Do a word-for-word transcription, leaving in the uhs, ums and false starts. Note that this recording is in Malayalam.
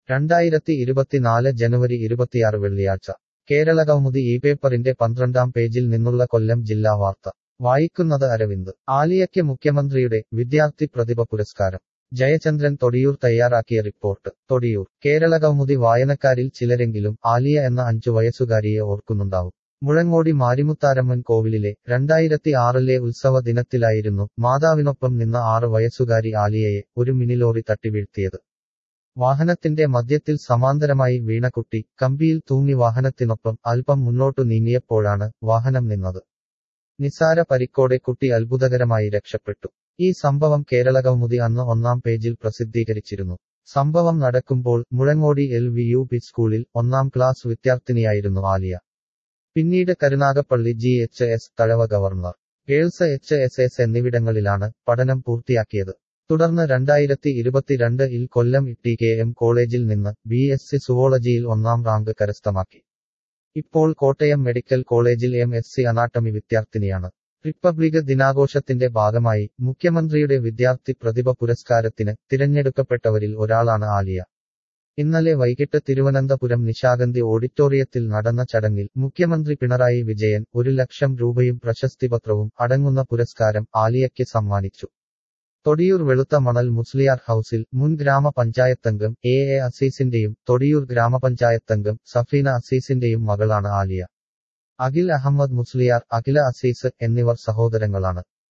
രണ്ടായിരത്തി ഇരുപത്തിനാല് ജനുവരി ഇരുപത്തിയാറ് വെള്ളിയാഴ്ച കേരളകൗമുദി ഈ പേപ്പറിന്റെ പന്ത്രണ്ടാം പേജിൽ നിന്നുള്ള കൊല്ലം ജില്ലാ വാർത്ത വായിക്കുന്നത് അരവിന്ദ്. ആലിയയ്ക്ക് മുഖ്യമന്ത്രിയുടെ വിദ്യാർത്ഥി പ്രതിഭ പുരസ്കാരം. ജയചന്ദ്രൻ തൊടിയൂർ തയ്യാറാക്കിയ റിപ്പോർട്ട്. തൊടിയൂർ. കേരളകൗമുദി വായനക്കാരിൽ ചിലരെങ്കിലും ആലിയ എന്ന അഞ്ചു വയസ്സുകാരിയെ ഓർക്കുന്നുണ്ടാവും. മുഴങ്ങോടി മാരിമുത്താരമ്മൻ കോവിലിലെ രണ്ടായിരത്തി ആറിലെ ഉത്സവ ദിനത്തിലായിരുന്നു മാതാവിനൊപ്പം നിന്ന ആറ് വയസ്സുകാരി ആലിയയെ ഒരു മിനിലോറി തട്ടിവീഴ്ത്തിയത്. വാഹനത്തിന്റെ മധ്യത്തിൽ സമാന്തരമായി വീണ കുട്ടി കമ്പിയിൽ തൂങ്ങി വാഹനത്തിനൊപ്പം അല്പം മുന്നോട്ടു നീങ്ങിയപ്പോഴാണ് വാഹനം നിന്നത്. നിസാര പരിക്കോടെ കുട്ടി അത്ഭുതകരമായി രക്ഷപ്പെട്ടു. ഈ സംഭവം കേരളകൗമുദി അന്ന് ഒന്നാം പേജിൽ പ്രസിദ്ധീകരിച്ചിരുന്നു. സംഭവം നടക്കുമ്പോൾ Muzhangodi L V U P സ്കൂളിൽ ഒന്നാം ക്ലാസ് വിദ്യാർത്ഥിനിയായിരുന്നു ആലിയ. പിന്നീട് Karunagappally G H S, Thazhava governor girls H S S എന്നിവിടങ്ങളിലാണ് പഠനം പൂർത്തിയാക്കിയത്. തുടർന്ന് രണ്ടായിരത്തി ഇരുപത്തിരണ്ട് ഇൽ കൊല്ലം ടി കെ എം കോളേജിൽ നിന്ന് ബി എസ് സി സുവോളജിയിൽ ഒന്നാം റാങ്ക് കരസ്ഥമാക്കി. ഇപ്പോൾ കോട്ടയം മെഡിക്കൽ കോളേജിൽ എം എസ് സി അനാട്ടമി വിദ്യാർത്ഥിനിയാണ്. റിപ്പബ്ലിക് ദിനാഘോഷത്തിന്റെ ഭാഗമായി മുഖ്യമന്ത്രിയുടെ വിദ്യാർത്ഥി പ്രതിഭ പുരസ്കാരത്തിന് തിരഞ്ഞെടുക്കപ്പെട്ടവരിൽ ഒരാളാണ് ആലിയ. ഇന്നലെ വൈകിട്ട് തിരുവനന്തപുരം നിശാഗന്ധി ഓഡിറ്റോറിയത്തിൽ നടന്ന ചടങ്ങിൽ മുഖ്യമന്ത്രി പിണറായി വിജയൻ ഒരു ലക്ഷം രൂപയും പ്രശസ്തിപത്രവും അടങ്ങുന്ന പുരസ്കാരം ആലിയയ്ക്ക് സമ്മാനിച്ചു. തൊടിയൂർ വെളുത്ത മണൽ മുസ്ലിയാർ ഹൌസിൽ മുൻ ഗ്രാമപഞ്ചായത്തംഗം എ എ അസീസിന്റെയും തൊടിയൂർ ഗ്രാമപഞ്ചായത്തംഗം സഫീന അസീസിന്റെയും മകളാണ് ആലിയ. അഖിൽ അഹമ്മദ് മുസ്ലിയാർ, അഖില അസീസ് എന്നിവർ സഹോദരങ്ങളാണ്.